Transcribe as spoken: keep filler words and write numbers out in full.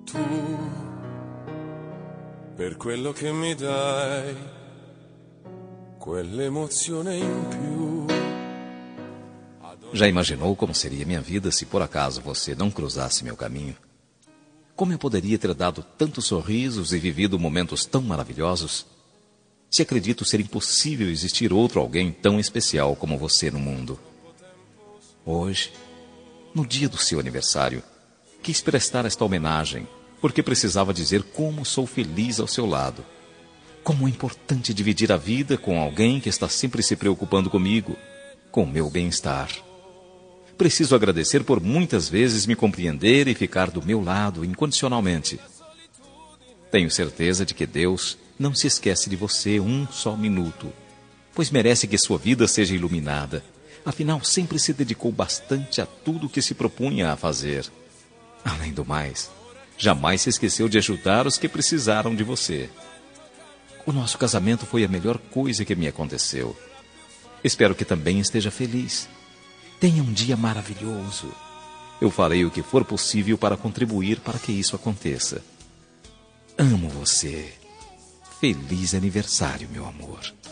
Tu, per quello che mi dai, quell'emozione in più. Já imaginou como seria minha vida se por acaso você não cruzasse meu caminho? Como eu poderia ter dado tantos sorrisos e vivido momentos tão maravilhosos? Se acredito ser impossível existir outro alguém tão especial como você no mundo. Hoje, no dia do seu aniversário, quis prestar esta homenagem, porque precisava dizer como sou feliz ao seu lado. Como é importante dividir a vida com alguém que está sempre se preocupando comigo, com o meu bem-estar. Preciso agradecer por muitas vezes me compreender e ficar do meu lado incondicionalmente. Tenho certeza de que Deus não se esquece de você um só minuto, pois merece que sua vida seja iluminada. Afinal, sempre se dedicou bastante a tudo o que se propunha a fazer. Além do mais, jamais se esqueceu de ajudar os que precisaram de você. O nosso casamento foi a melhor coisa que me aconteceu. Espero que também esteja feliz. Tenha um dia maravilhoso. Eu farei o que for possível para contribuir para que isso aconteça. Amo você. Feliz aniversário, meu amor.